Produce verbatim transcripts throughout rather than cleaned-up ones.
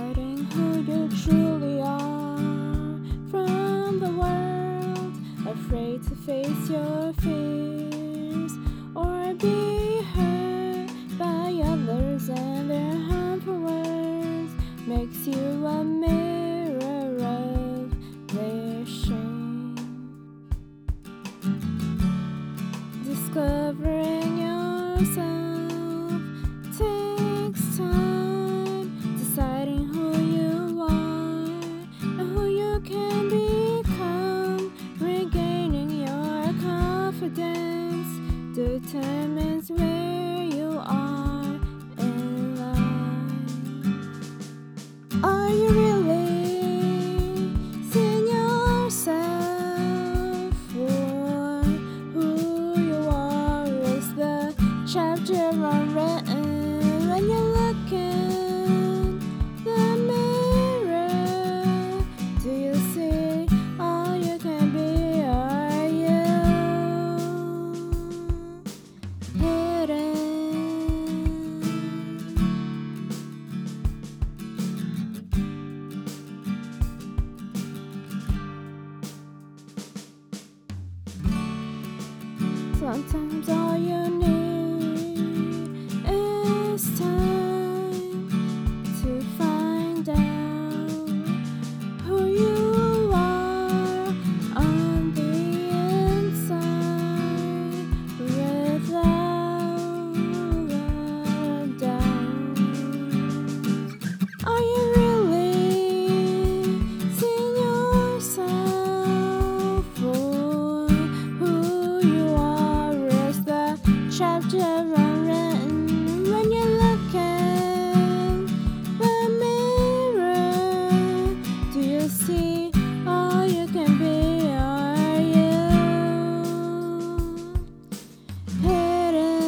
hiding who you truly are from the world, afraid to face your fears or be hurt by others and their harmful words. Makes you a mirror of their shame. Discovering yourself takes time, deciding who you are and who you can become. Regaining your confidence determines where you are in life. Are you really seeing yourself for who you are? Is the chapter unwritten when you look in the mirror? Do you see all you can be? Are you hidden? Sometimes all you need is time to find out who you are on the inside without a doubt. Are you really seeing yourself for who you are? Is the chapter unwritten when you look in the mirror? Do you see all you can be? Are you hidden?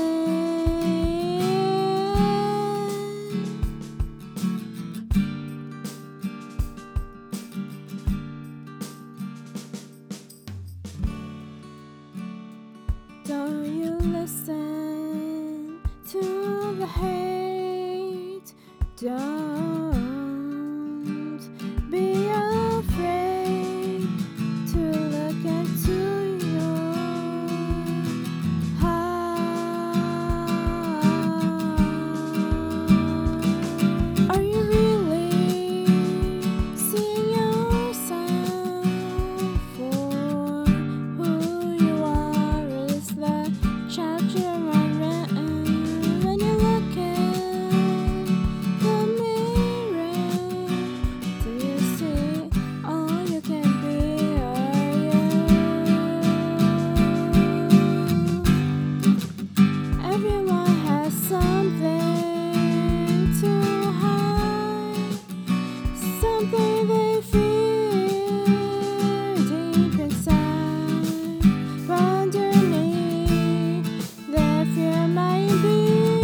Don't you listen to the hate? Don't be afraid to look into your heart. Are you really seeing yourself for who you are? Is the chapter unwritten when you look in the mirror? Do you see all you can be? Are you? Everyone has something to hide, something they fear deep inside. But underneath that fear might be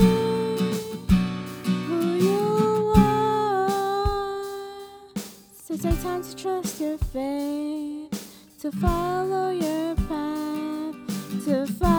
who you are. So take time to trust your fate, to follow your path, to find